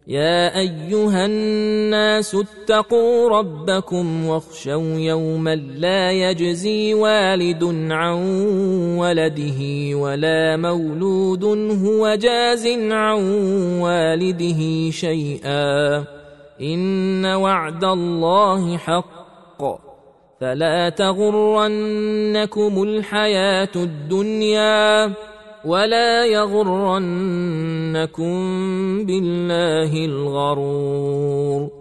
يا أيها الناس اتقوا ربكم واخشوا يوما لا يجزي والد عن ولده ولا مولود هو جاز عن والده شيئا إن وعد الله حق فلا تغرنكم الحياة الدنيا ولا يغرنكم بالله الغرور